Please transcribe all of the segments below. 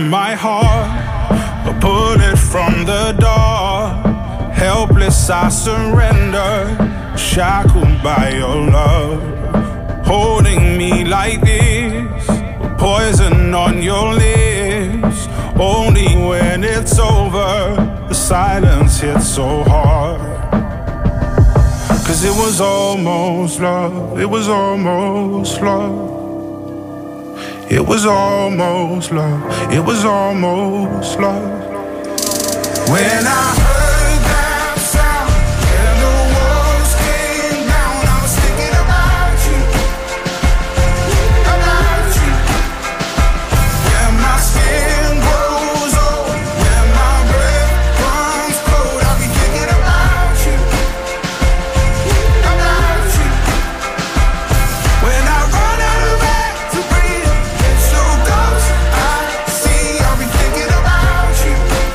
in my heart, a bullet from the dark. Helpless I surrender, shackled by your love. Holding me like this, poison on your lips. Only when it's over, the silence hits so hard. Cause it was almost love, it was almost love. It was almost love, it was almost love. When I heard that sound and the walls came down, I was thinking about you, about you. When my skin grows old, when my breath comes cold, I'll be thinking about you, about you. When I run out of air to breathe, it's so close I see, I'll be thinking about you,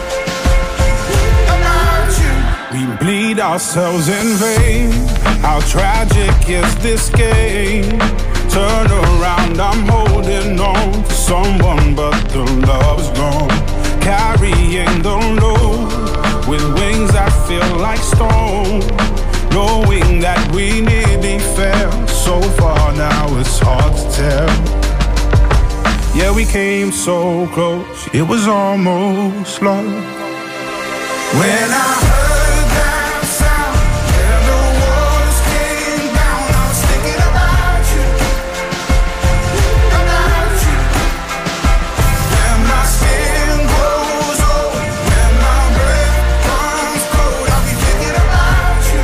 about you. We bleed ourselves in vain. How tragic is this game? Turn around, I'm holding on to someone, but the love's gone. Carrying the load with wings that feel like stone. Knowing that we nearly fell so far, now it's hard to tell. Yeah, we came so close, it was almost love. When I heard that sound and the walls came down, I was thinking about you, about you. When my skin grows old, when my breath comes cold, I'll be thinking about you,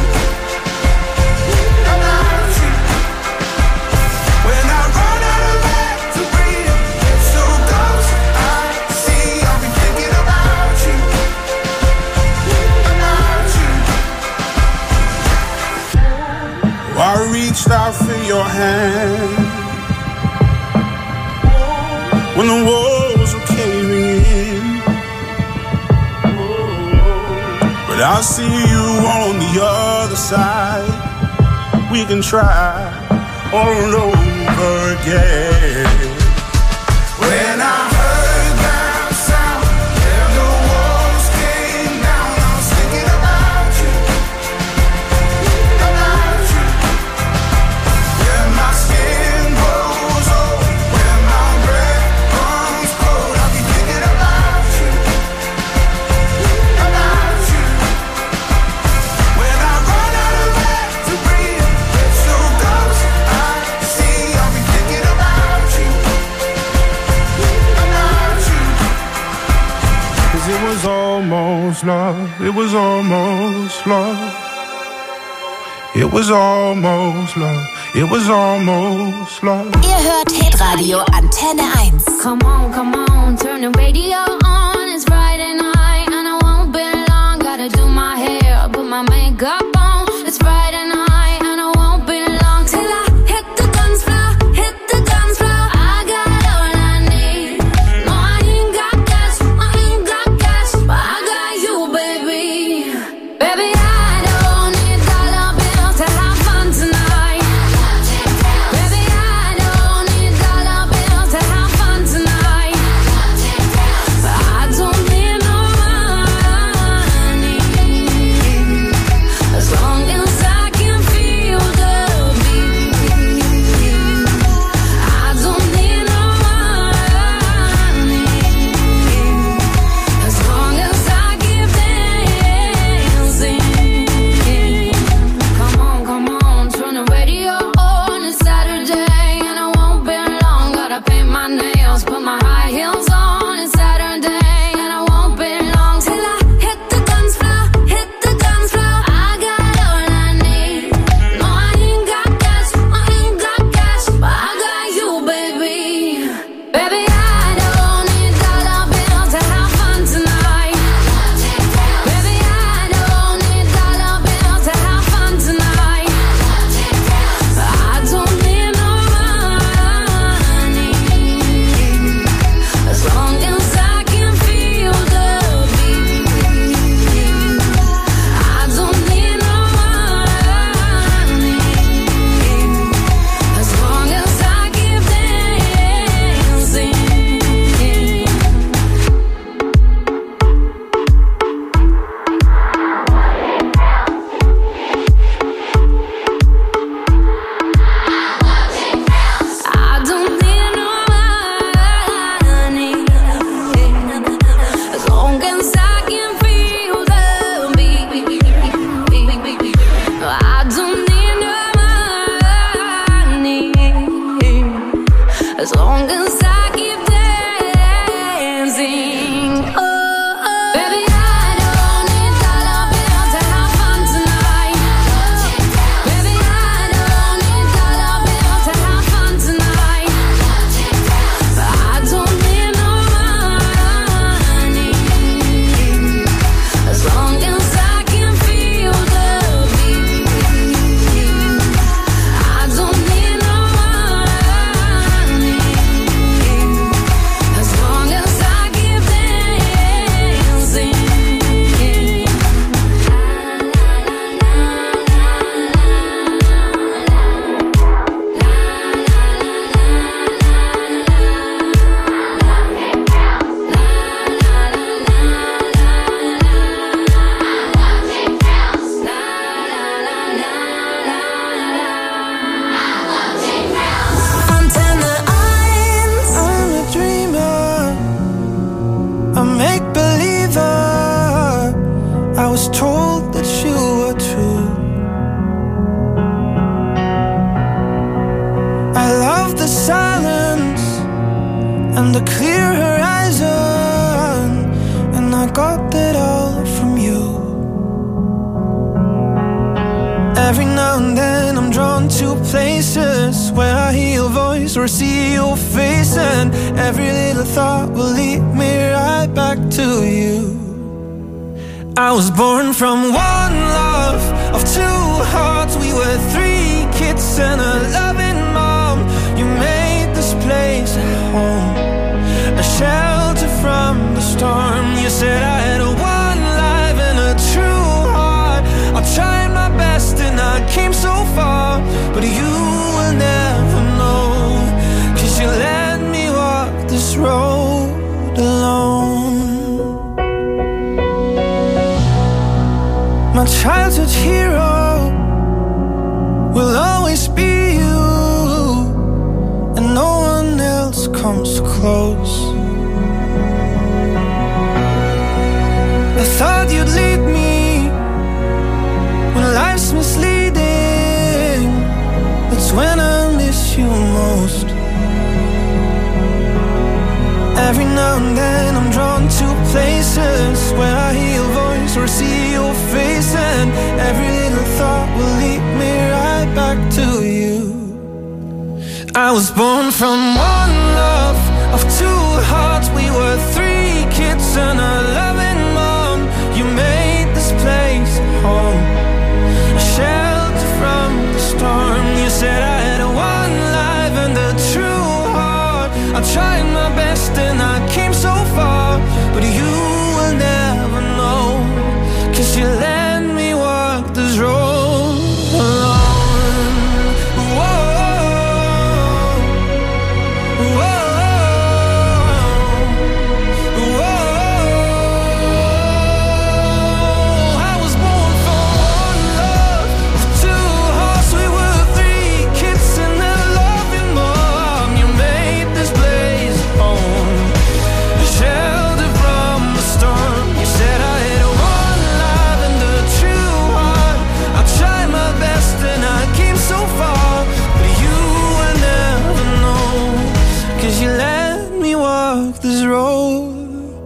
about you. When I run out of air to breathe, it's so close I see, I'll be thinking about you, about you. I reached out for your hand when the walls were caving in, but I see you on the other side. We can try all over again. When I heard that sound and the walls came down, I was thinking about you, about you. When my skin grows old, when my breath comes cold, I'll be thinking about you, about you. When I run out of air to breathe, it's so close I see, I'll be thinking about you, about you. Cause it was almost love, it was almost love. It was almost love, it was almost love. Ihr hört Hitradio Antenne 1. Come on, turn the radio on. It's Friday night and I won't be long. Gotta do my hair, put my makeup on. It's Friday night and I won't be long till I hit the dance floor, hit the dance floor. I got all I need. No, I ain't got cash, but I got you, baby. Baby, I don't need dollar bills to have fun tonight. Baby, I don't need dollar bills to have fun tonight. But a make-believer. I was told that you were true. I love the silence and the clear horizon, and I got that all from you. Every now and then I'm drawn to places where I hear your voice or see your face, and every little thought will lead me right back to you. I was born from one love of two hearts. We were three kids and a loving mom. You made this place a home, a shelter from the storm. You said I had one life and a true heart. I tried my best and I came so far, but you will never know, 'cause you let me walk this road alone. My childhood hero will always be you, and no one else comes close. I thought you'd lead me when life's misleading. That's when I miss you most. Every now and then I'm drawn to places where I hear your voice or see your face, and every little thought will lead me right back to you. I was born from one love of two hearts. We were three kids and a loving mom. You made this place home, a shelter from the storm. You said I had one life and a true heart. I tried my best and I came so far, but you will never know, 'cause you let me walk this road alone. Whoa, whoa, whoa. I was born for one love of two hearts. We were three kids and a loving mom. You made this place home, a shelter from the storm. You said I had one life and a true heart. I tried my best and I came so far, but you will never know, 'cause you let me walk this road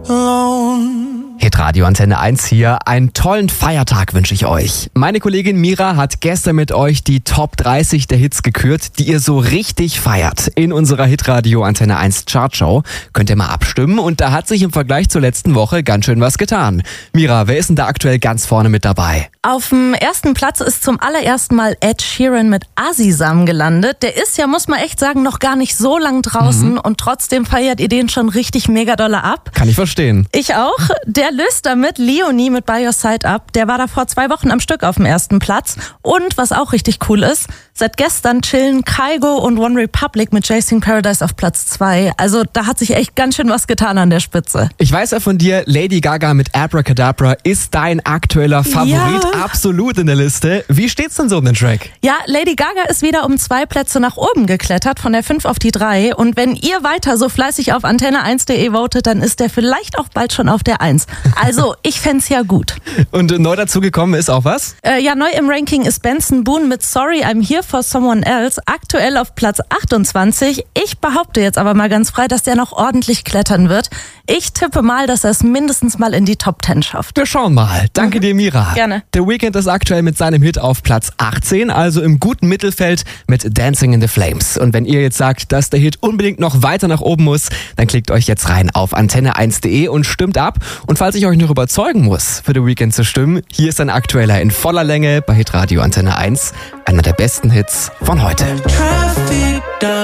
alone. Hitradio Antenne 1 hier. Einen tollen Feiertag wünsche ich euch. Meine Kollegin Mira hat gestern mit euch die Top 30 der Hits gekürt, die ihr so richtig feiert. In unserer Hitradio Antenne 1 Chartshow könnt ihr mal abstimmen, und da hat sich im Vergleich zur letzten Woche ganz schön was getan. Mira, wer ist denn da aktuell ganz vorne mit dabei? Auf dem ersten Platz ist zum allerersten Mal Ed Sheeran mit Azizam gelandet. Der ist ja, muss man echt sagen, noch gar nicht so lang draußen, und trotzdem feiert ihr den schon richtig mega dolle ab. Kann ich verstehen. Ich auch. Der löst damit Leonie mit By Your Side ab. Der war da vor 2 Wochen am Stück auf dem ersten Platz. Und was auch richtig cool ist, seit gestern chillen Kygo und One Republic mit Chasing Paradise auf Platz 2. Also da hat sich echt ganz schön was getan an der Spitze. Ich weiß ja von dir, Lady Gaga mit Abracadabra ist dein aktueller Favorit, absolut in der Liste. Wie steht's denn so um den Track? Ja, Lady Gaga ist wieder um 2 Plätze nach oben geklettert, von der 5 auf die 3. Und wenn ihr weiter so fleißig auf antenne1.de votet, dann ist der vielleicht auch bald schon auf der 1. Also, ich fänd's ja gut. Und neu dazugekommen ist auch was? Ja, neu im Ranking ist Benson Boone mit Sorry, I'm Here for Someone Else, aktuell auf Platz 28. Ich behaupte jetzt aber mal ganz frei, dass der noch ordentlich klettern wird. Ich tippe mal, dass er es mindestens mal in die Top 10 schafft. Wir schauen mal. Danke dir, Mira. Gerne. The Weeknd ist aktuell mit seinem Hit auf Platz 18, also im guten Mittelfeld mit Dancing in the Flames. Und wenn ihr jetzt sagt, dass der Hit unbedingt noch weiter nach oben muss, dann klickt euch jetzt rein auf antenne1.de und stimmt ab. Und falls ich euch noch überzeugen muss, für The Weeknd zu stimmen, hier ist ein aktueller in voller Länge bei Hitradio Antenne 1, einer der besten Hits von heute. Traffic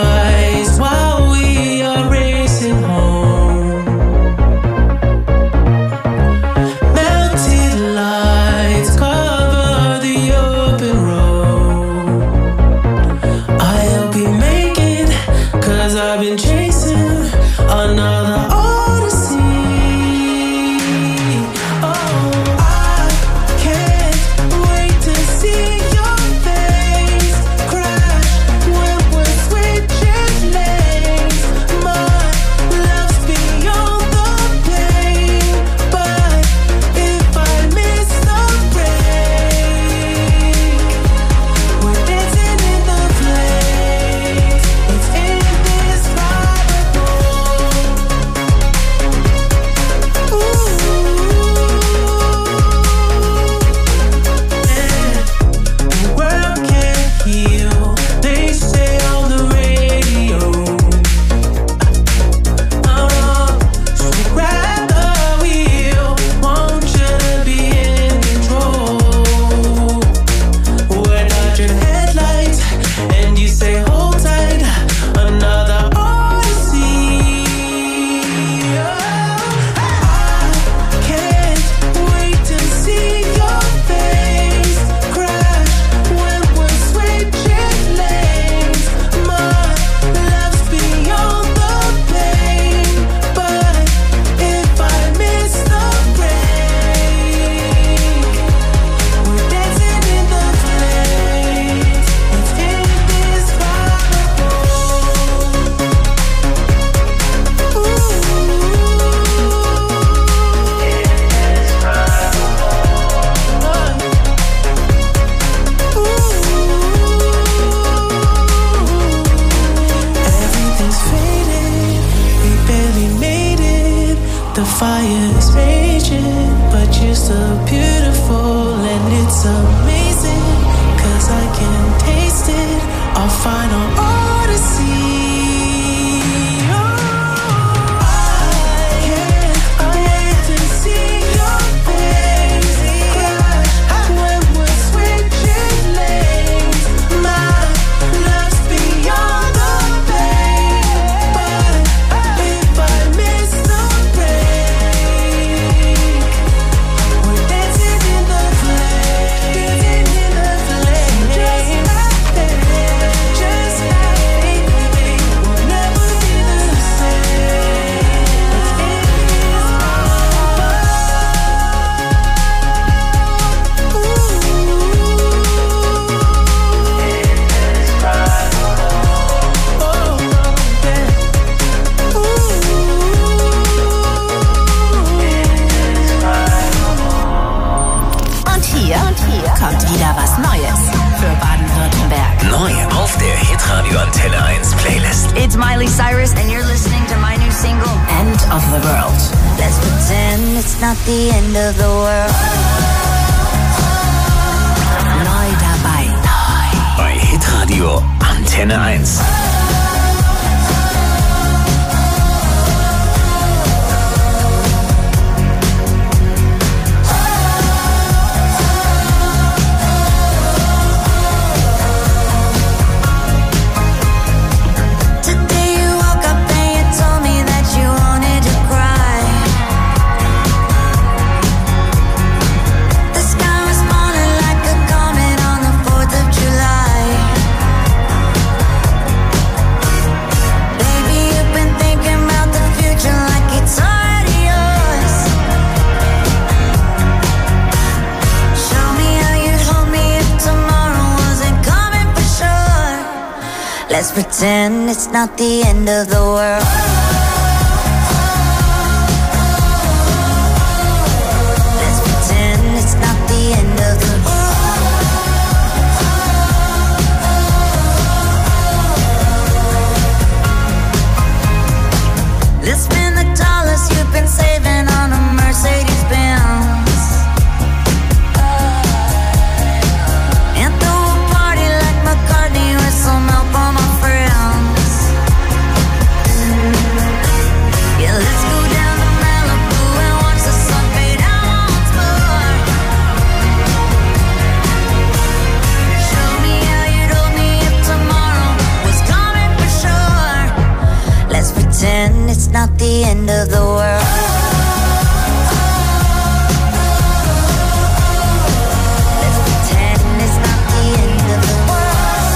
dies while we are racing home. Melted lights cover the open road. I'll be making, 'cause I've been chasing another odyssey. Oh, I can't wait to see your face crash when we're switching lanes. contagion, but you're so beautiful and it's amazing, 'cause I can taste it, our final odyssey. Kommt wieder was Neues für Baden-Württemberg. Neu auf der Hitradio Antenne 1 Playlist. It's Miley Cyrus and you're listening to my new single, End of the World. Let's pretend it's not the end of the world. Neu dabei. Bei Hitradio Antenne 1. Let's pretend it's not the end of the world. Let's pretend it's not the end of the world. Let's spend the dollars you've been saving on a Mercedes-Benz. And throw a party like McCartney with some help on my friends. Yeah, let's go down to Malibu and watch the sun fade out once more. Show me how you'd hold me if tomorrow was coming for sure. Let's pretend it's not the end of the world. Let's pretend it's not the end of the world.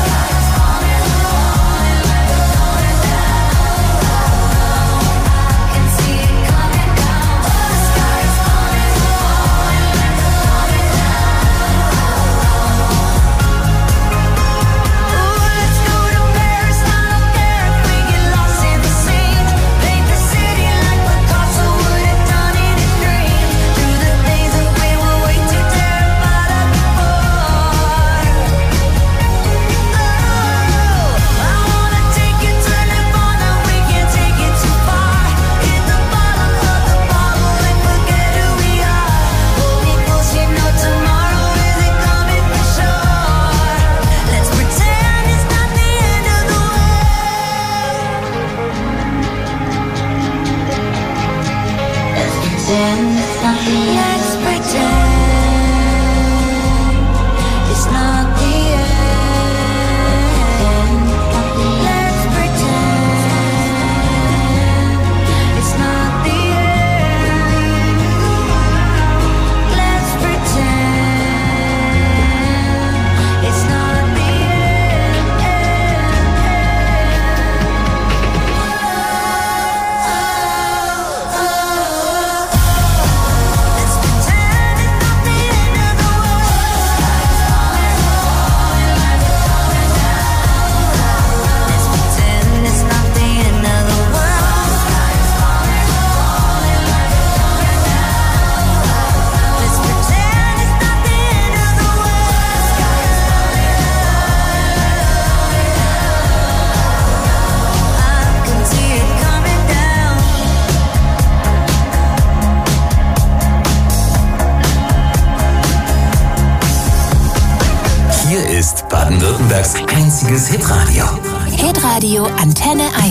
Can see it coming down. The sky is falling, coming down. Ooh, let's go to Paris. I don't care if we get lost in the scene. Paint the city like Picasso would have done in his dream. Through the things that we were way too terrified of before. Oh, I wanna take you to Nirvana. We can't take it too far. Hit the bottom of the bottle and forget who we are. Hold me close, you know tomorrow isn't coming for sure. Let's pretend it's not the end of the world. Let's pretend it's not the end. Let's pretend it's not the end. Let's pretend it's not the end. Let's pretend it's not the end. Let's ist Baden-Württembergs einziges Hitradio. Hitradio Antenne 1.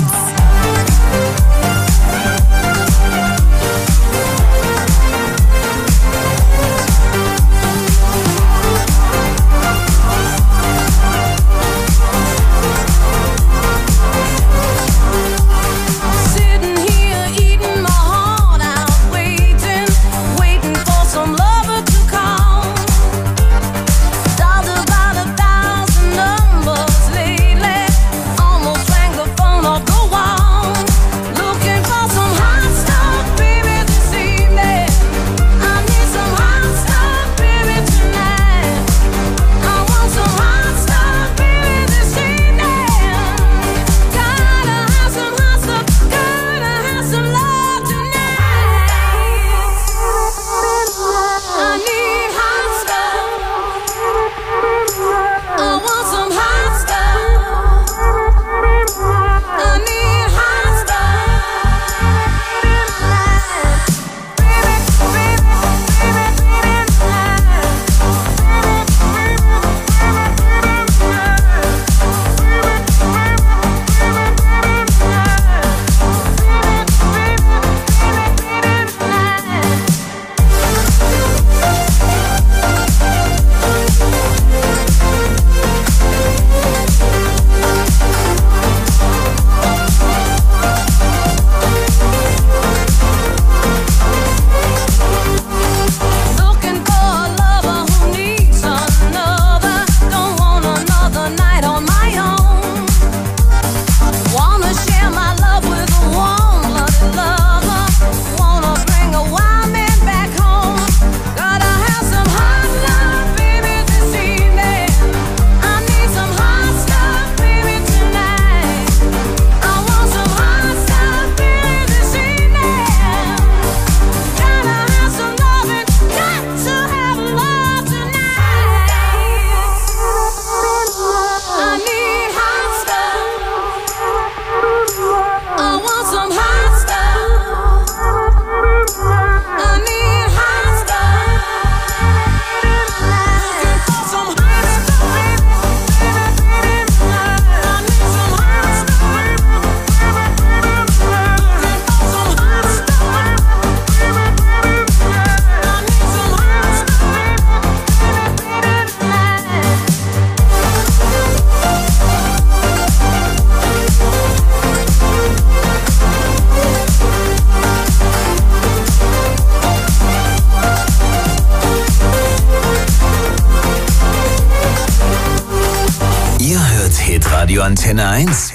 Hitradio Antenne 1.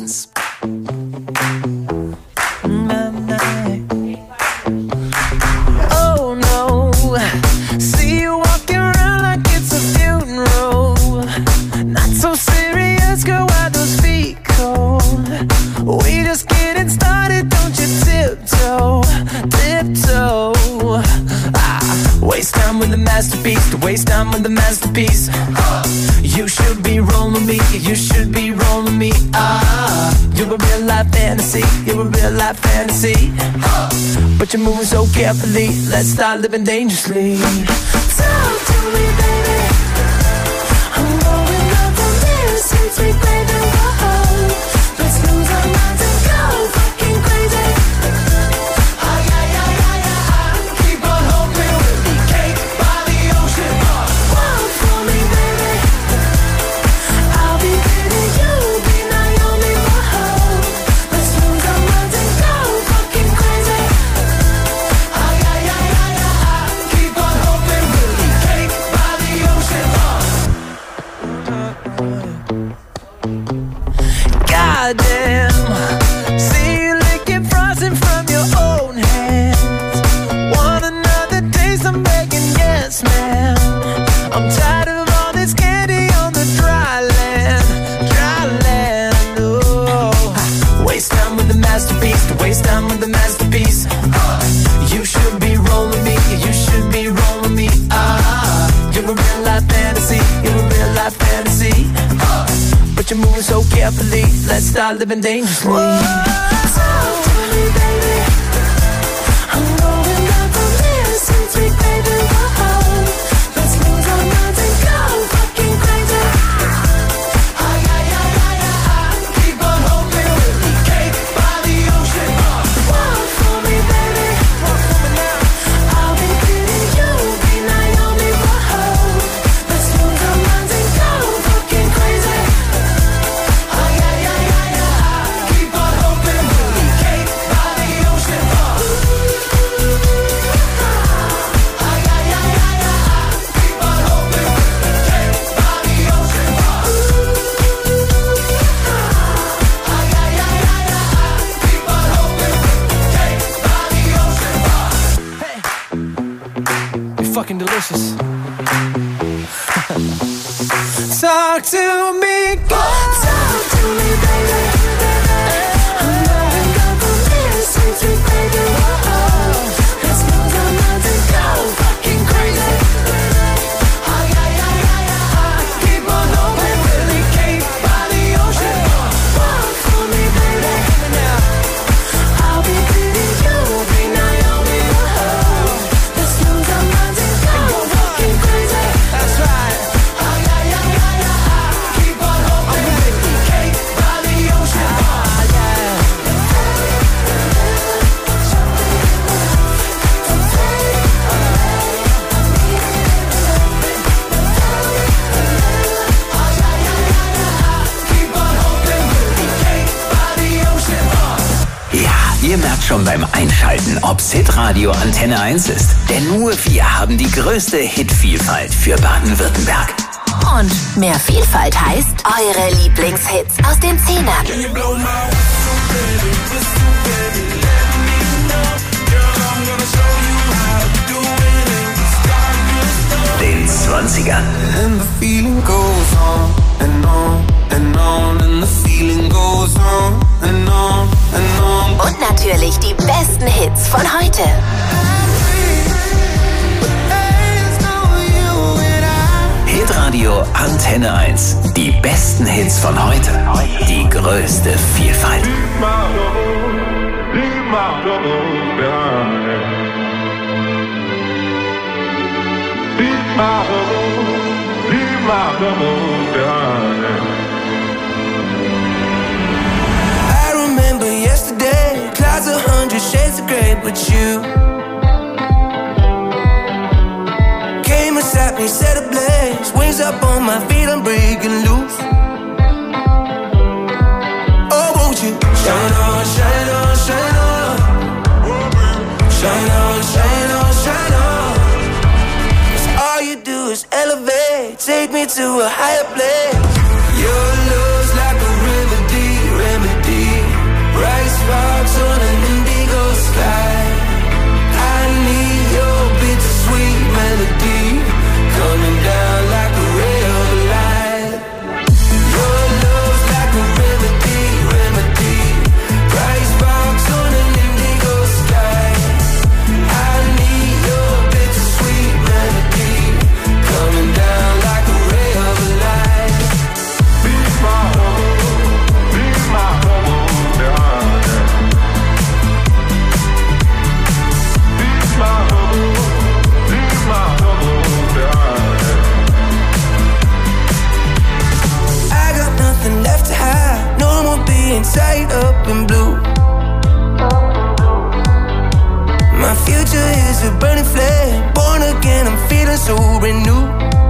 Oh no, see you walking around like it's a funeral. Not so serious, girl, why those feet cold? We just getting started, don't you tiptoe. Waste time with the masterpiece, to waste time with the masterpiece. You should be rolling me, you should be rolling me. You're a real life fantasy, you're a real life fantasy. But you're moving so carefully, let's start living dangerously. Talk to me, baby. I'm going up on this, sweet baby. Whoa. Let's lose our minds and go fucking crazy. Keep on hoping we'll be cake by the ocean. Walk for me, baby. I'll be pretty, you'll be Naomi. Whoa. Let's lose our minds and go fucking crazy. Keep on hoping we'll be cake by the ocean. Goddamn, see you licking frosting from your own hands. Want another taste? I'm begging, yes, ma'am. I'm tired of all this candy on the dry land. Oh, waste time with the masterpiece, to waste time with the masterpiece. You should be rolling me, you should be rolling me. You're a real life fantasy, you're a real life fantasy. But you're moving so carefully, let's start living dangerously. Talk to me, baby. I'm going up on this, sweet baby. Whoa. Let's lose our minds and go fucking crazy. fucking delicious. Talk to me, girl. Talk to me, baby. I'm going down from here, sweet, sweet baby. Let's move the mountain, go fucking crazy. Oh, yeah, yeah, yeah, yeah. Keep on hoping, Willie Cape by the ocean. Walk for me, baby. I'll be Diddy, you'll be Naomi. Let's move the mountain, go fucking crazy. That's right. Oh, yeah, yeah, yeah, yeah. Keep on hoping, Willie Cape by the ocean. Ja, ihr merkt schon beim Einschalten, ob's Hitradio Antenne 1 ist. Denn nur wir haben die größte Hitvielfalt für Baden-Württemberg. Und mehr Vielfalt heißt eure Lieblingshits aus den 10ern. Den 20ern. And the feeling goes on and on and on and the feeling goes on and on and on. Und natürlich die besten Hits von heute. Hitradio Antenne 1. Die besten Hits von heute. Die größte Vielfalt. I remember yesterday, clouds 100 shades of grey, but you came and sat me, set ablaze, wings up on my feet, I'm breaking loose. Oh, won't you shine on, shine on, shine on, shine on, shine on, shine on. 'Cause all you do is elevate, take me to a higher place. Your love's like a remedy, remedy. Bright sparks on an indigo sky. I need your bittersweet melody coming down like a ray of light. Your love's like a remedy, remedy. Bright sparks on an indigo sky. I need your bittersweet melody coming down like a ray of light. Be my home, be my home, darling. Be my home, be my home, darling. I got nothing left to hide, no more being tied up in blue. My future is a burning flame, born again, I'm feeling so renewed.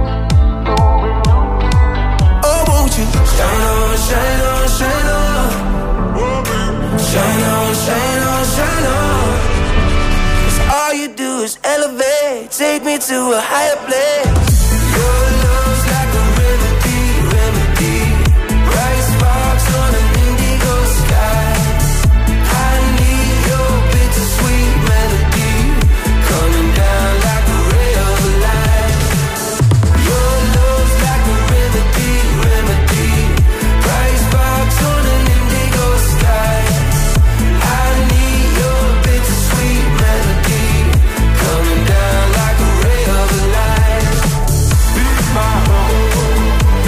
Oh, won't you shine on, shine on, shine on, shine on, shine on, shine on. 'Cause all you do is elevate, take me to a higher place. Your love's like a remedy, remedy. Bright sparks on an indigo sky. I need your bittersweet melody coming down like a ray of light. Your love's like a remedy, remedy. Bright sparks on an indigo sky. I need your bittersweet melody coming down like a ray of light. Be my home,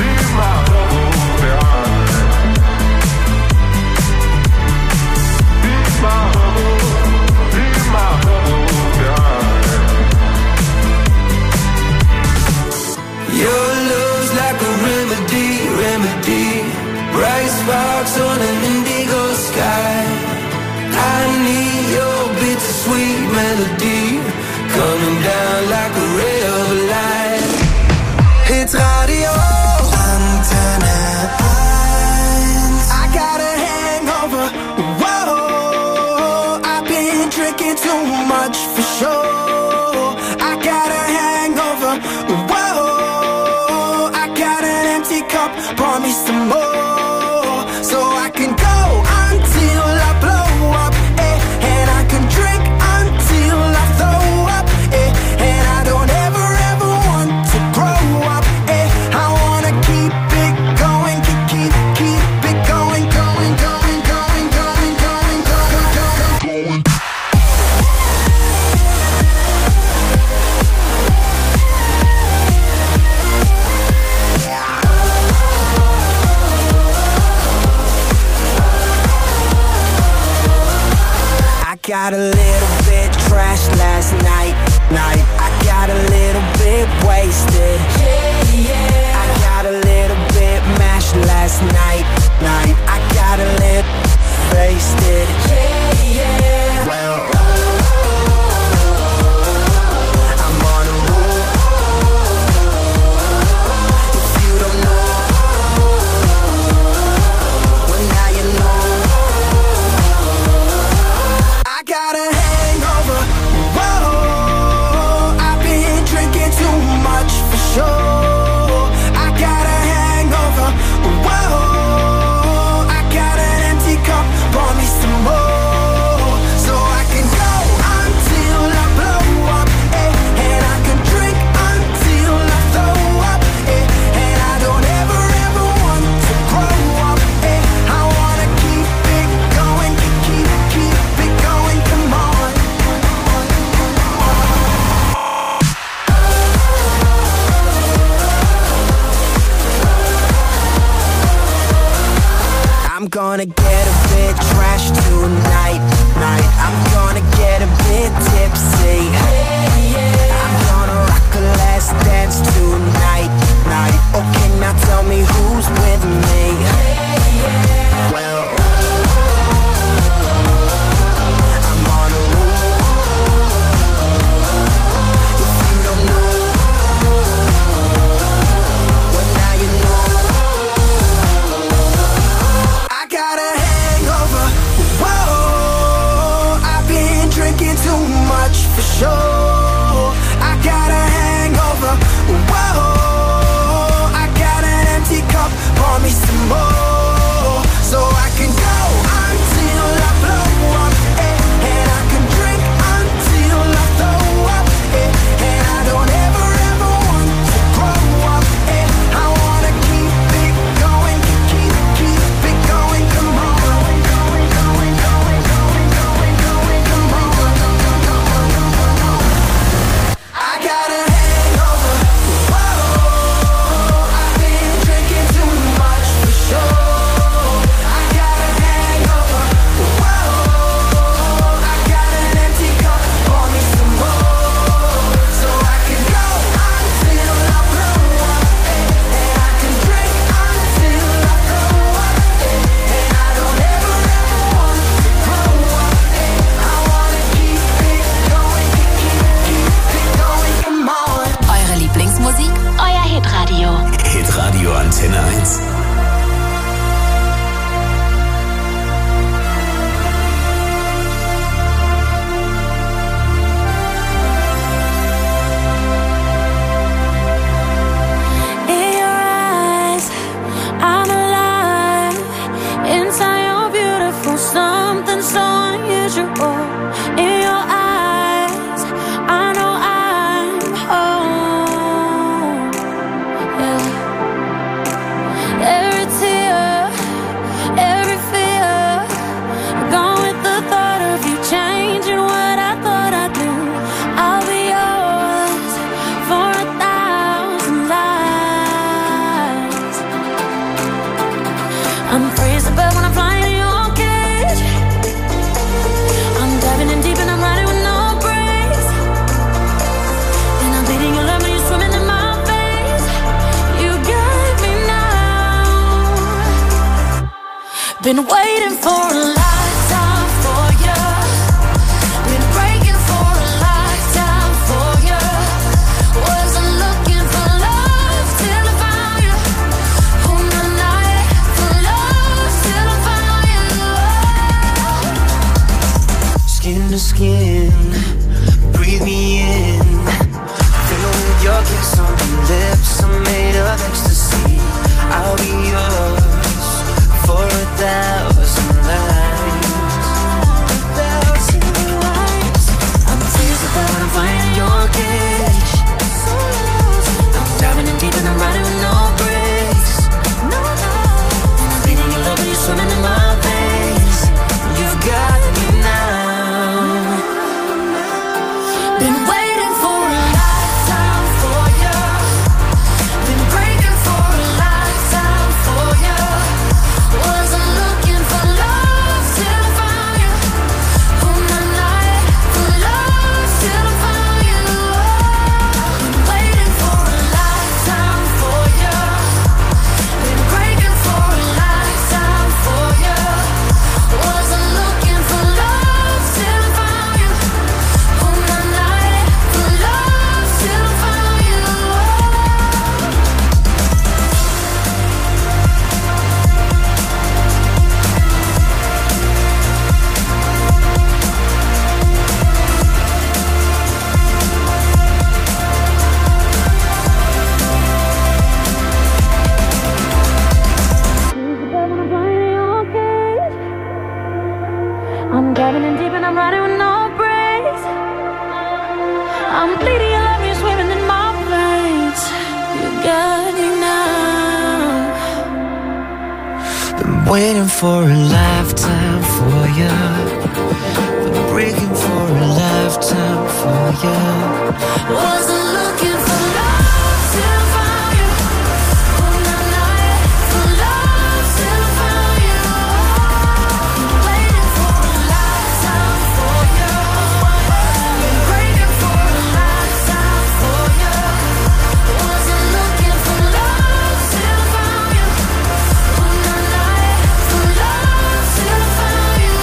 darling. Be my home, darling. Your love's like a remedy, remedy. Bright sparks on an indigo sky. I need your bittersweet melody coming down like a ray of light. It's radio Antenne 1. I got a hangover. Whoa, I've been drinking too much for sure. I got a hangover. Whoa, I got an empty cup. Pour me some more so I can go until I blow up. And I can drink until I throw up. And I don't ever got a little bit trashed last night. I got a little bit wasted. I got a little bit mashed last night. I got a little wasted. Well, I'm on a roll. If you don't know, well now you know. I got a hangover. Whoa, I've been drinking too much for sure. I got a hangover. Whoa, I got an empty cup. Pour me some more, so I can go until I blow up, and I can drink until I throw up, and I don't ever want to grow up, I wanna keep it going, keep it going, come on. I'm gonna get a bit trashed tonight. I'm gonna get a bit tipsy. I'm gonna rock a last dance tonight. Okay, now tell me who's with me. Well, I'm on a roll. If you don't know, well now you know. I got a hangover. Whoa, I've been drinking too much for sure. I got a hangover. Whoa, I got an empty cup. Pour me some more, so I can go until I blow up, and I can drink until I throw up, and I don't ever want to grow up, I wanna keep it going, keep it going, come on. I got a hangover. Whoa, I've been drinking too much for sure. I got a hangover. Whoa, I got an empty cup. Pour me some more, so I can go until I blow up, and I can drink until I throw up, and I don't ever want to grow up, I wanna keep it going, keep it going, come on. Eure Lieblingsmusik, euer Hitradio. Hitradio Antenne 1. In your eyes, I'm alive. Inside you're beautiful, something so unusual. In your eyes, I know I'm home. Yeah. Every tear, every fear, gone with the thought of you changing what I thought I'd do. I'll be yours for 1,000 lives. I'm free as a bird when I'm flying in your cage. I'm diving in deep and I'm riding with no brakes. And I'm bleeding your love when you're swimming in my face. You got me now. Been waiting for a lifetime for you. Been breaking for a lifetime for you. Wasn't looking for love till I found you. On the night for love till I found you. Skin to skin, breathe me in. Fill with your kiss on the lips, I'm made of ecstasy. I'll be yours for 1,000 lives. Waiting for a lifetime for you. Been breaking for a lifetime for you. Wasn't looking for love till I found you. Oh, na, na, for love till I found you. Waiting for a lifetime for you. Been breaking for a lifetime for you. Wasn't looking for love till I found you. Oh, na, na, for love till I found you.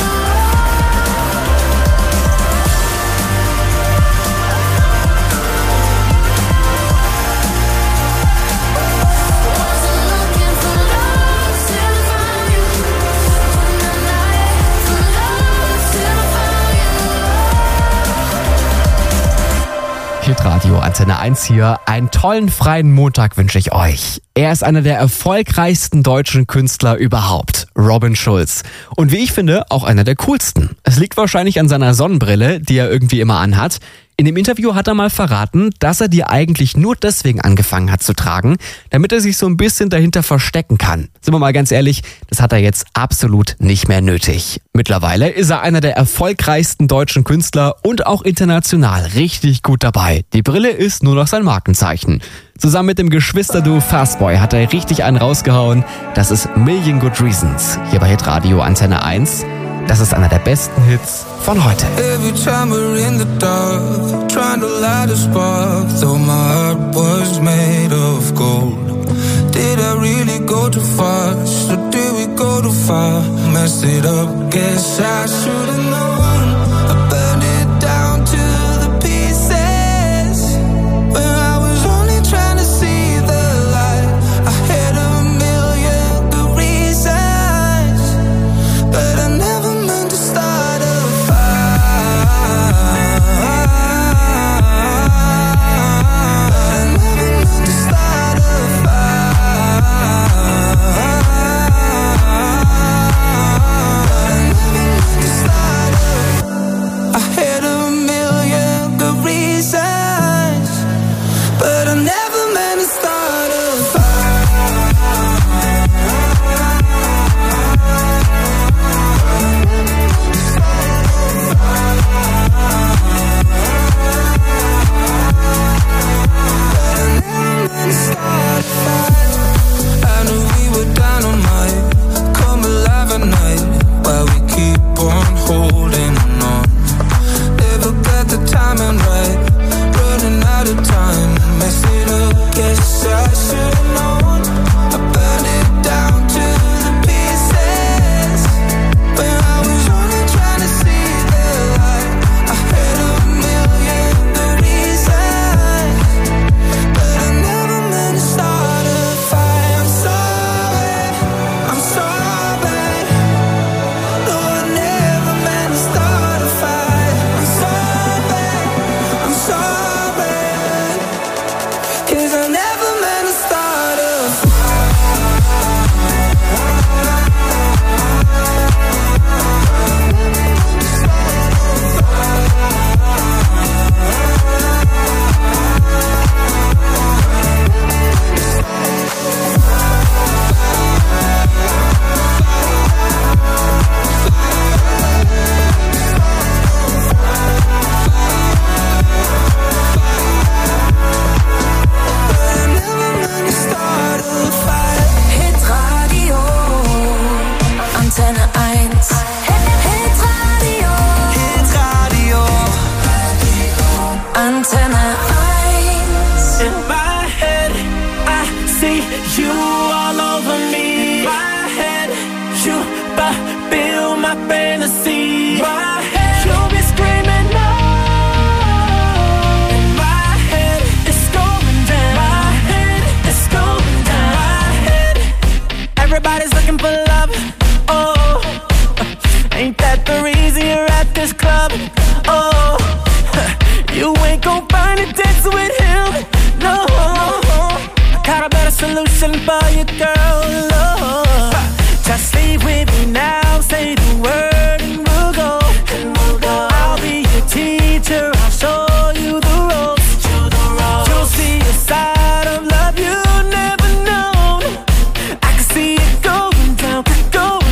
Hitradio Antenne 1 hier. Einen tollen freien Montag wünsche ich euch. Er ist einer der erfolgreichsten deutschen Künstler überhaupt, Robin Schulz. Und wie ich finde, auch einer der coolsten. Es liegt wahrscheinlich an seiner Sonnenbrille, die er irgendwie immer anhat. In dem Interview hat er mal verraten, dass er die eigentlich nur deswegen angefangen hat zu tragen, damit er sich so ein bisschen dahinter verstecken kann. Sind wir mal ganz ehrlich, das hat er jetzt absolut nicht mehr nötig. Mittlerweile ist er einer der erfolgreichsten deutschen Künstler und auch international richtig gut dabei. Die Brille ist nur noch sein Markenzeichen. Zusammen mit dem Geschwisterduo Fastboy hat er richtig einen rausgehauen. Das ist Million Good Reasons. Hier bei Hitradio Antenne 1. Das ist einer der besten Hits von heute. Every time we're in the dark, trying to light a spark, though my heart was made of gold. Did I really go too fast, or did we go too far? Messed it up, guess I should've known. I burned it down to the pieces, when I was only trying to see the light. I had a million good reasons, but I never meant to start a fire. I never meant to start a fire. I never meant to start a. I had a million good reasons, but I never meant to start a I knew we were dynamite, come alive at night, while we keep on holding on. Never got the timing right, running out of time, messed it up, guess I should've known. I burned it down to the pieces, when I was only trying to see the light. I had a million good reasons, but I never meant to start a fight. I'm sorry, no, I never meant to start a fight. I'm sorry, 'cause I never meant to start a Hitradio Antenne 1. Hitradio Antenne 1. In my head, I see you all over me. My head, you fulfill my fantasy. My head, you'll be screaming no. In my head, it's going down. My head, it's going down. My head, everybody's looking for love. Oh, ain't that the reason you're at this club? Oh, you ain't gon' find it dancing with him. No, I got a better solution for you, girl. Oh, just leave with me now. Say the word and we'll go. I'll be your teacher. I'll show you the ropes. You'll see a side of love you never known. I can see it going down, going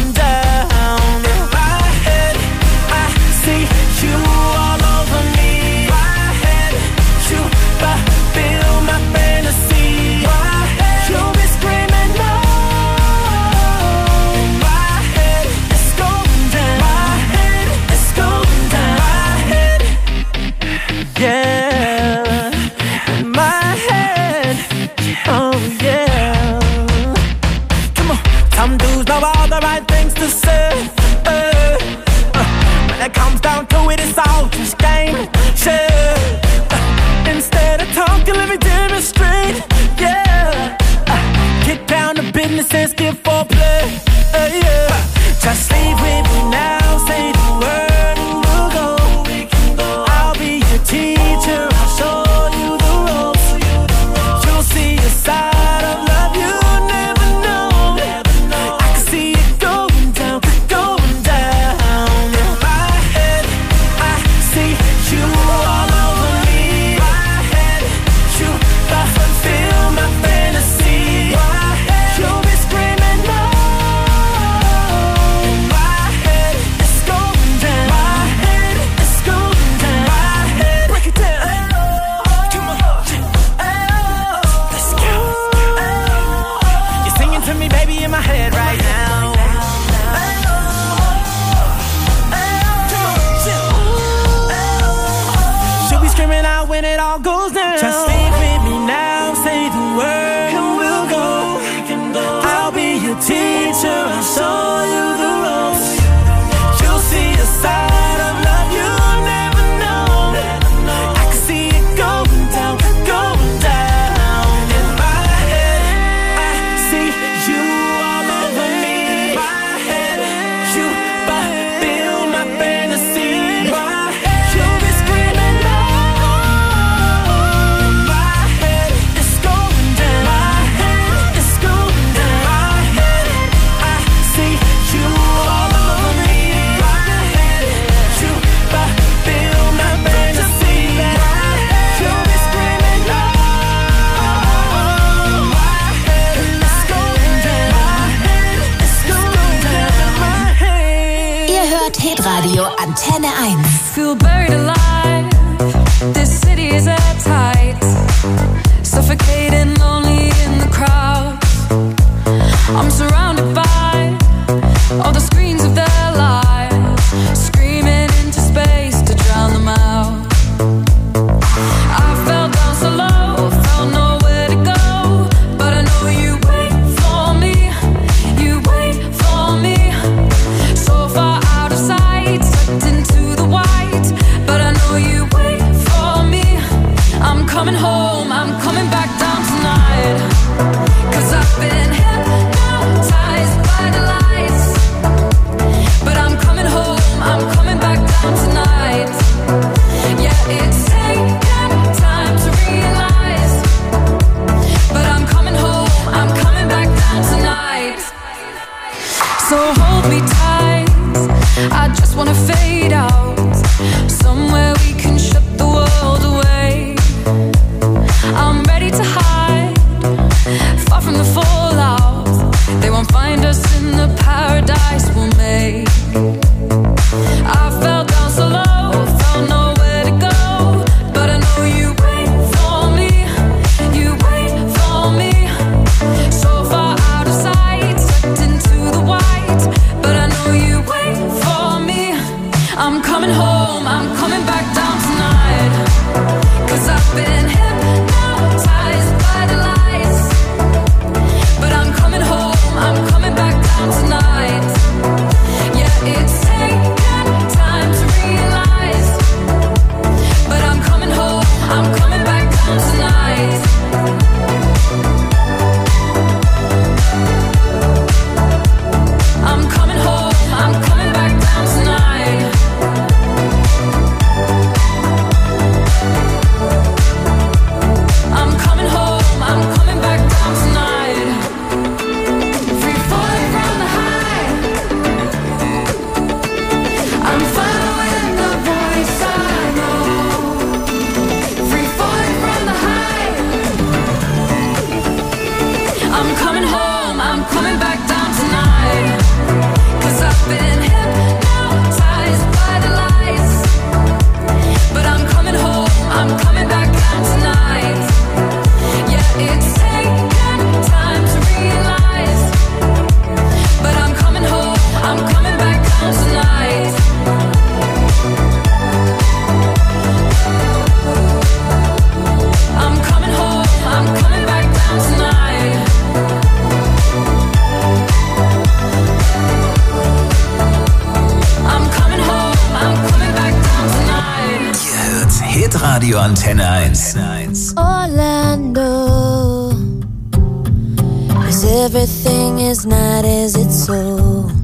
witnesses give foreplay. Yeah. Just leave with me now, say the word and we'll go. I'll be your teacher, I'll show you the ropes. You'll see a side of love you never know. I can see it going down, going down. In my head, I see you all over me. My head, you fulfill my fantasy. You'll be screaming no. My head is going down. My head is going down. My head, break it down. Come on, let's go. You're singing to me, baby, in my head right now. She'll be screaming out when it all goes down. Just leave with me now, say the word and we'll go. I'll be your teacher, I'll show you the ropes. You'll see a side of love you never know. I can see it going down, going down. In my head, I see you all over me. My head, you fulfill my fantasy. You'll be screaming no. My head is going down. My head is going down. My head, I see you all over me. My head, you fulfill my fantasy. You'll be screaming no. My head is going down. My head is going down. My head. Ihr hört Hitradio Antenne 1. Feel buried alive. This city is at tight. Suffocating, lonely in the crowd. I'm surrounded by all the screens of their lives, screaming into space to drown them out. I fell down so low, felt nowhere to go, but I know you wait for me. You wait for me. So far out of sight, sucked into the white, but I know you wait for me. I'm coming home, I'm coming back down tonight. 'Cause I've been hypnotized by the lights. But I'm coming home, I'm coming back down tonight. Yeah, it's taken time to realize. But I'm coming home, I'm coming back down tonight. So hold me tight, I just wanna fade out. Somewhere we can shut the world away. I'm ready to hide, far from the fallout. They won't find us in the paradise we'll make. I fell down so low, found nowhere to go, but I know you wait for me. You wait for me. So far out of sight, sucked into the white, but I know you wait for me. I'm coming home, I'm coming back down tonight. 'Cause I've been hypnotized by the lights. But I'm coming home, I'm coming back down tonight. Yeah, it's taken time to realize. But I'm coming home, I'm coming back down tonight. I'm coming home, I'm coming back down tonight. I'm coming home, I'm coming back down tonight. Free falling from the high. I'm following the voice I know. Free falling from the high. I'm coming home, I'm coming back down tonight. 'Cause I've been hypnotized by the lights. But I'm coming home, I'm coming back down tonight. Yeah, it's taken time to realize. But I'm coming home, I'm coming back down tonight. I'm coming home, I'm coming back down tonight. I'm coming home, I'm coming back down tonight. Ihr hört Hitradio Antenne 1. Orlando, is it everything is not as it's sold.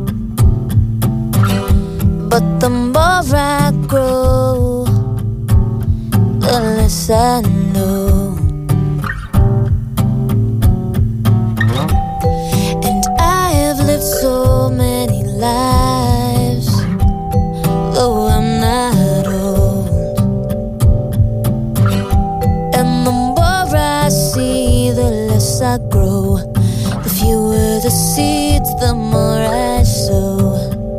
But the more I grow, the less I know. And I have lived so many lives, though I'm not old. And the more I see, the less I grow. The fewer the seeds, the more I sow.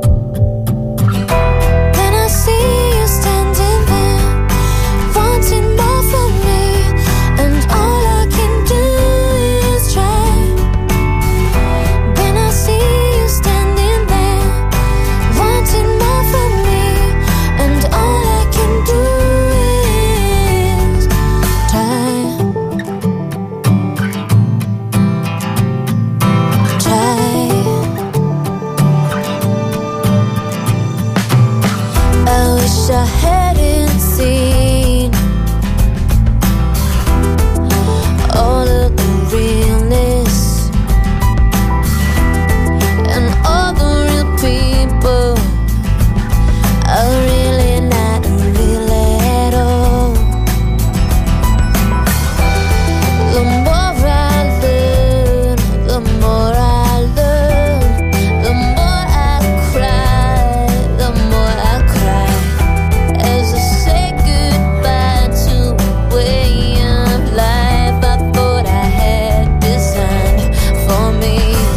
Then I see you standing there, wanting more from me, and all I can do is try. Then I see you standing there, wanting more from me, and all I can do is try. I wish I hadn't seen all of the realness and all the real people are really not real at all. The more I learn, the more I learn, the more I cry, the more I cry, as I say goodbye to a way of life I thought I had designed for me.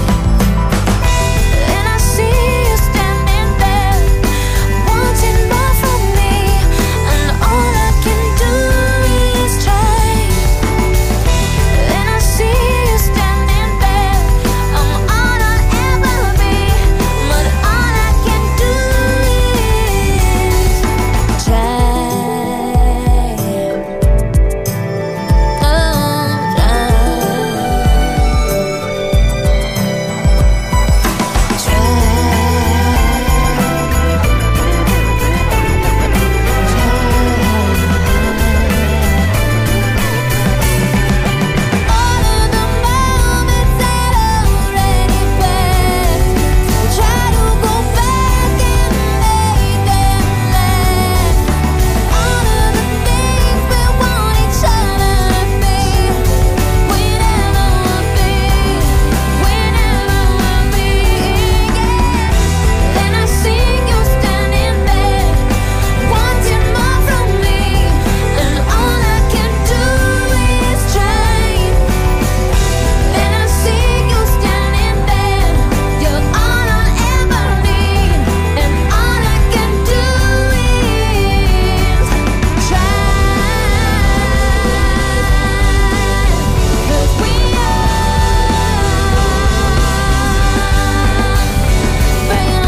And I see you standing there, wanting more from me, and all I can do is try. And I see you standing there, I'm all I'll ever be, but all I can do is try. All of the moments that already passed, try to go back and make them last. All of the things we want each other to be, we never will be, we never will be. Then I see you standing there, wanting more from me, and all I can do is try. Then I see you standing there, you're all I'll ever need, and all I can do is try. 'Cause we are bringing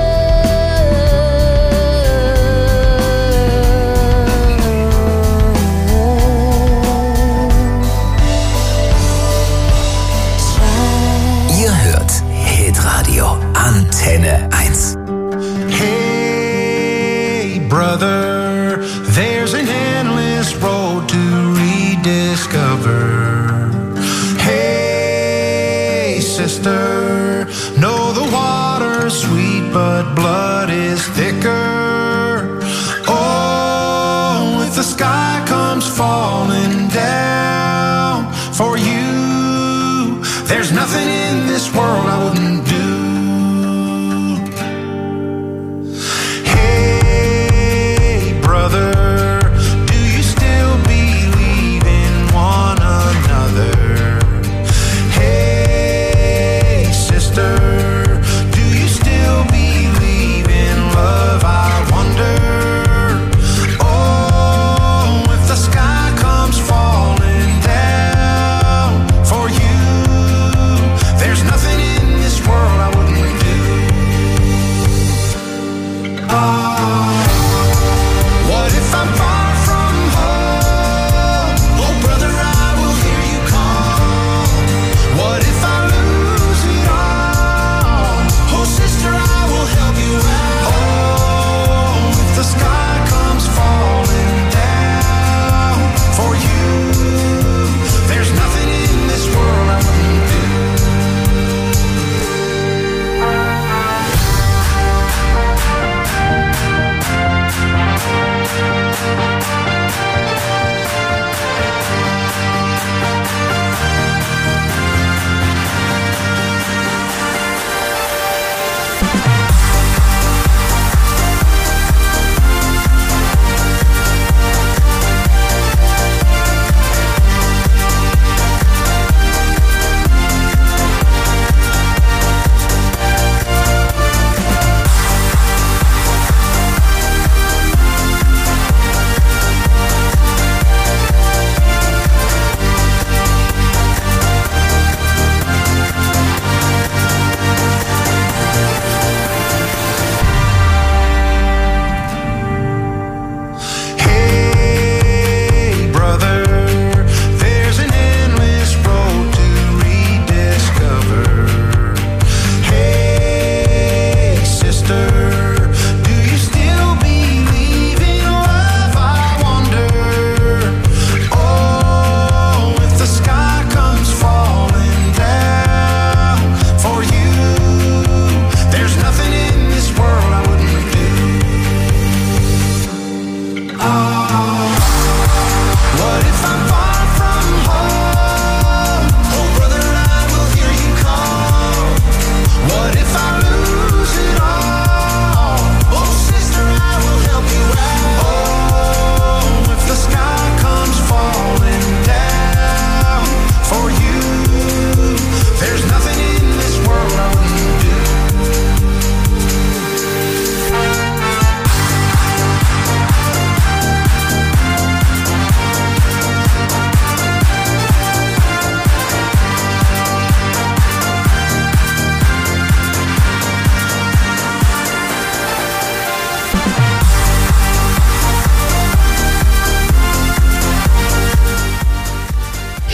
Ihr hört Hitradio Antenne 1. Hey, brother, there's an endless road to rediscover. Hey, sister, know the water's sweet, but blood is thicker. Oh, if the sky comes falling down for you, there's nothing in this world I wouldn't do. Hey, brother, do you still believe in one another? Hey, sister, do you still believe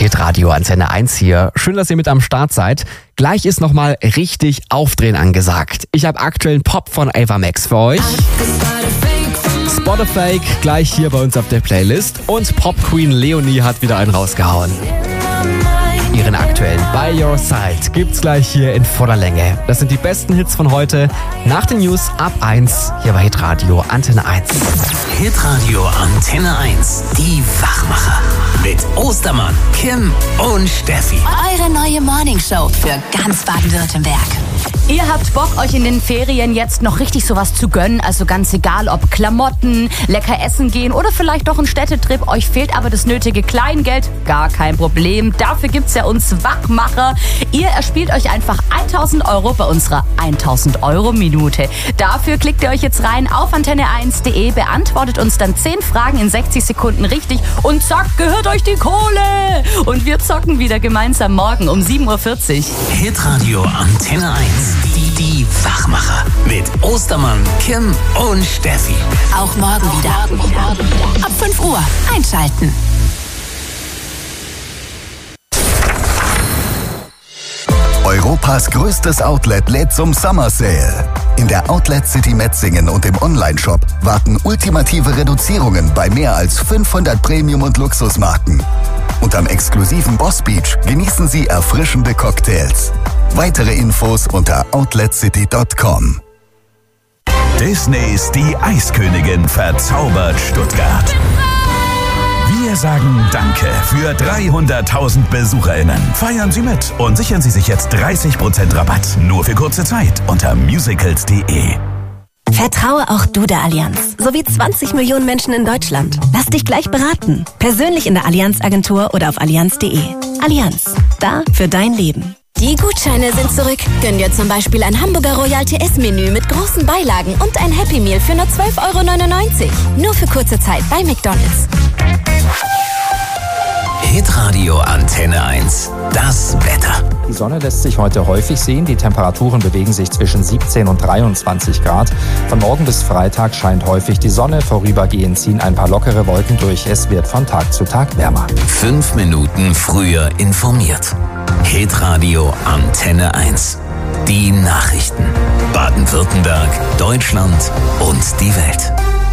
Hitradio Antenne 1 hier. Schön, dass ihr mit am Start seid. Gleich ist nochmal richtig Aufdrehen angesagt. Ich habe aktuellen Pop von Ava Max für euch. Spot a Fake gleich hier bei uns auf der Playlist. Und Pop Queen Leonie hat wieder einen rausgehauen. Ihren aktuellen By Your Side gibt's gleich hier in voller Länge. Das sind die besten Hits von heute. Nach den News ab 1 hier bei Hitradio Antenne 1. Hitradio Antenne 1. Die Wachmacher. Mit Ostermann, Kim und Steffi. Eure neue Morningshow für ganz Baden-Württemberg. Ihr habt Bock, euch in den Ferien jetzt noch richtig sowas zu gönnen. Also ganz egal, ob Klamotten, lecker essen gehen oder vielleicht doch ein Städtetrip. Euch fehlt aber das nötige Kleingeld. Gar kein Problem. Dafür gibt's ja uns Wachmacher. Ihr erspielt euch einfach 1.000 Euro bei unserer 1.000 Euro Minute. Dafür klickt ihr euch jetzt rein auf antenne1.de, beantwortet uns dann 10 Fragen in 60 Sekunden richtig und zack, gehört euch die Kohle. Und wir zocken wieder gemeinsam morgen um 7.40 Uhr. Hitradio Antenne 1. Die Wachmacher. Mit Ostermann, Kim und Steffi. Auch morgen wieder. Ab 5 Uhr einschalten. Europas größtes Outlet lädt zum Summer Sale. In der Outlet City Metzingen und im Onlineshop warten ultimative Reduzierungen bei mehr als 500 Premium- und Luxusmarken. Und am exklusiven Boss Beach genießen Sie erfrischende Cocktails. Weitere Infos unter outletcity.com. Disneys Die Eiskönigin verzaubert Stuttgart. Wir sagen Danke für 300.000 BesucherInnen. Feiern Sie mit und sichern Sie sich jetzt 30% Rabatt. Nur für kurze Zeit unter musicals.de. Vertraue auch du der Allianz, sowie 20 Millionen Menschen in Deutschland. Lass dich gleich beraten. Persönlich in der Allianz-Agentur oder auf allianz.de. Allianz, da für dein Leben. Die Gutscheine sind zurück. Gönn dir zum Beispiel ein Hamburger Royal TS-Menü mit großen Beilagen und ein Happy Meal für nur 12,99 €. Nur für kurze Zeit bei McDonald's. Hitradio Antenne 1. Das Wetter. Die Sonne lässt sich heute häufig sehen. Die Temperaturen bewegen sich zwischen 17 und 23 Grad. Von morgen bis Freitag scheint häufig die Sonne. Vorübergehend ziehen ein paar lockere Wolken durch. Es wird von Tag zu Tag wärmer. 5 Minuten früher informiert. Hitradio Antenne 1. Die Nachrichten. Baden-Württemberg, Deutschland und die Welt.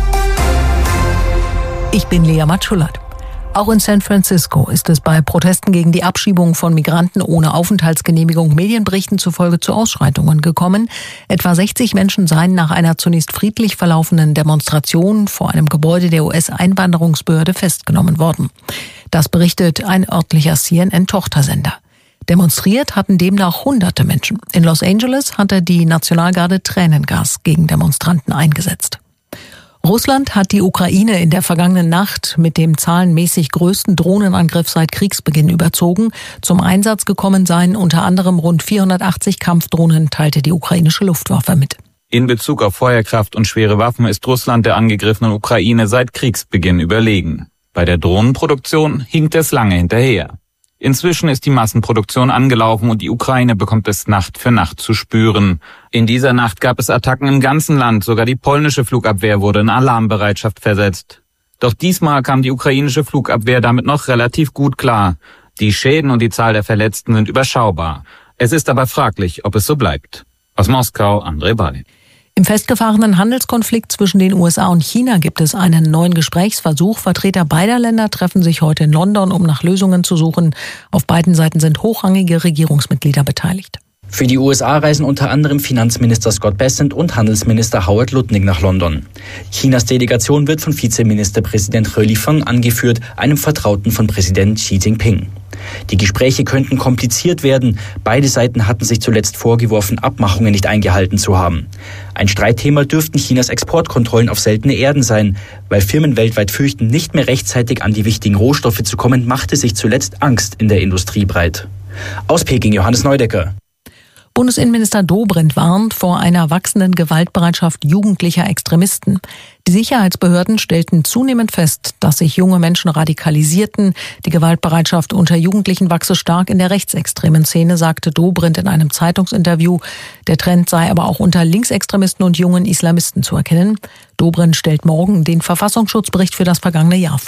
Ich bin Lea Matschulat. Auch in San Francisco ist es bei Protesten gegen die Abschiebung von Migranten ohne Aufenthaltsgenehmigung Medienberichten zufolge zu Ausschreitungen gekommen. Etwa 60 Menschen seien nach einer zunächst friedlich verlaufenden Demonstration vor einem Gebäude der US-Einwanderungsbehörde festgenommen worden. Das berichtet ein örtlicher CNN-Tochtersender. Demonstriert hatten demnach hunderte Menschen. In Los Angeles hatte die Nationalgarde Tränengas gegen Demonstranten eingesetzt. Russland hat die Ukraine in der vergangenen Nacht mit dem zahlenmäßig größten Drohnenangriff seit Kriegsbeginn überzogen. Zum Einsatz gekommen seien unter anderem rund 480 Kampfdrohnen, teilte die ukrainische Luftwaffe mit. In Bezug auf Feuerkraft und schwere Waffen ist Russland der angegriffenen Ukraine seit Kriegsbeginn überlegen. Bei der Drohnenproduktion hinkt es lange hinterher. Inzwischen ist die Massenproduktion angelaufen und die Ukraine bekommt es Nacht für Nacht zu spüren. In dieser Nacht gab es Attacken im ganzen Land, sogar die polnische Flugabwehr wurde in Alarmbereitschaft versetzt. Doch diesmal kam die ukrainische Flugabwehr damit noch relativ gut klar. Die Schäden und die Zahl der Verletzten sind überschaubar. Es ist aber fraglich, ob es so bleibt. Aus Moskau, André Bali. Im festgefahrenen Handelskonflikt zwischen den USA und China gibt es einen neuen Gesprächsversuch. Vertreter beider Länder treffen sich heute in London, um nach Lösungen zu suchen. Auf beiden Seiten sind hochrangige Regierungsmitglieder beteiligt. Für die USA reisen unter anderem Finanzminister Scott Bessent und Handelsminister Howard Lutnick nach London. Chinas Delegation wird von Vizeministerpräsident He Lifeng angeführt, einem Vertrauten von Präsident Xi Jinping. Die Gespräche könnten kompliziert werden. Beide Seiten hatten sich zuletzt vorgeworfen, Abmachungen nicht eingehalten zu haben. Ein Streitthema dürften Chinas Exportkontrollen auf seltene Erden sein. Weil Firmen weltweit fürchten, nicht mehr rechtzeitig an die wichtigen Rohstoffe zu kommen, machte sich zuletzt Angst in der Industrie breit. Aus Peking Johannes Neudecker. Bundesinnenminister Dobrindt warnt vor einer wachsenden Gewaltbereitschaft jugendlicher Extremisten. Die Sicherheitsbehörden stellten zunehmend fest, dass sich junge Menschen radikalisierten. Die Gewaltbereitschaft unter Jugendlichen wachse stark in der rechtsextremen Szene, sagte Dobrindt in einem Zeitungsinterview. Der Trend sei aber auch unter Linksextremisten und jungen Islamisten zu erkennen. Dobrindt stellt morgen den Verfassungsschutzbericht für das vergangene Jahr vor.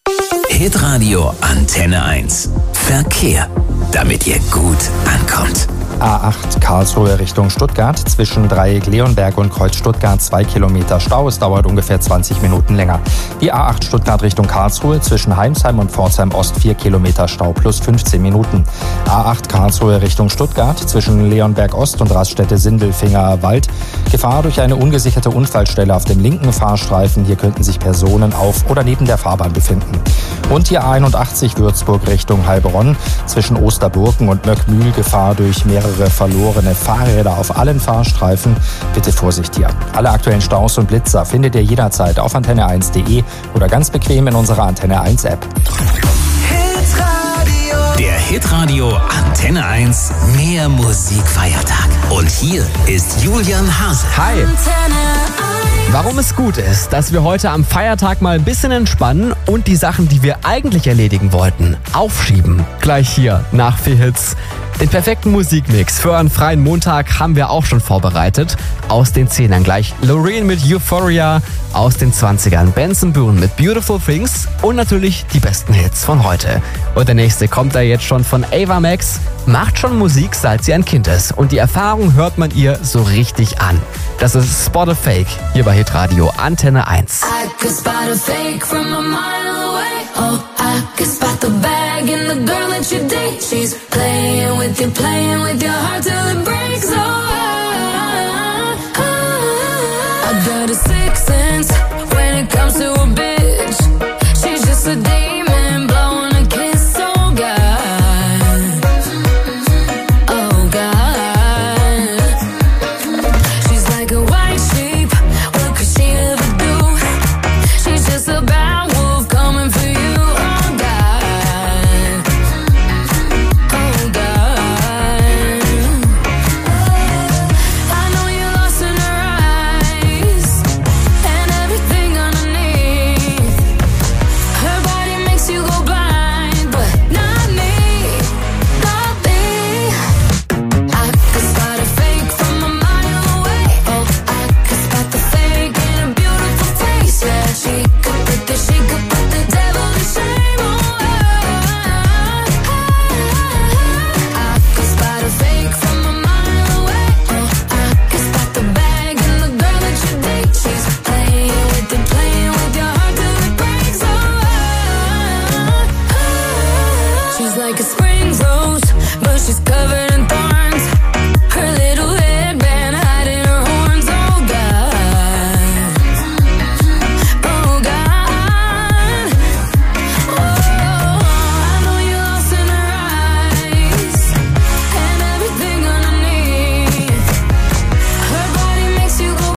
Hitradio Antenne 1. Verkehr, damit ihr gut ankommt. A8 Karlsruhe Richtung Stuttgart. Zwischen Dreieck Leonberg und Kreuz Stuttgart 2 Kilometer Stau. Es dauert ungefähr 20 Minuten länger. Die A8 Stuttgart Richtung Karlsruhe. Zwischen Heimsheim und Pforzheim Ost 4 Kilometer Stau plus 15 Minuten. A8 Karlsruhe Richtung Stuttgart. Zwischen Leonberg Ost und Raststätte Sindelfinger Wald. Gefahr durch eine ungesicherte Unfallstelle auf dem linken Fahrstreifen. Hier könnten sich Personen auf oder neben der Fahrbahn befinden. Und die A81 Würzburg Richtung Heilbronn. Zwischen Osterburken und Möckmühl Gefahr durch mehrere verlorene Fahrräder auf allen Fahrstreifen. Bitte Vorsicht hier. Alle aktuellen Staus und Blitzer findet ihr jederzeit auf antenne1.de oder ganz bequem in unserer Antenne 1 App. Der Hitradio Antenne 1 Mehr Musikfeiertag. Und hier ist Julian Hase. Hi. Warum es gut ist, dass wir heute am Feiertag mal ein bisschen entspannen und die Sachen, die wir eigentlich erledigen wollten, aufschieben. Gleich hier nach 4 Hits. Den perfekten Musikmix für einen freien Montag haben wir auch schon vorbereitet. Aus den 10ern gleich Loreen mit Euphoria, aus den 20ern Benson Boone mit Beautiful Things und natürlich die besten Hits von heute. Und der nächste kommt da jetzt schon von Ava Max, macht schon Musik, seit sie ein Kind ist. Und die Erfahrung hört man ihr so richtig an. Das ist Spot a Fake hier bei Hitradio Antenne 1. I could spot a fake from a mile away. Oh, I could spot the bag in the girl that you date. She's playing with your heart till it breaks. Oh, I got a sixth sense when it comes to a bitch. She's just a demon blowing a kiss. Oh God, oh God. She's like a white sheep. What could she ever do? She's just a bad wolf coming for you. Oh God, oh God. I know you're lost in her eyes and everything underneath. Her body makes you go blind, but not me, not me. I could spot a fake from a mile away. Oh, I could spot the fake in a beautiful face. Yeah, she could put the devil to shame. Oh, I could spot a fake from a mile away. Oh, I could spot the bag in the girl that you date. She's playing with your heart till it breaks. Oh, she's like a spring.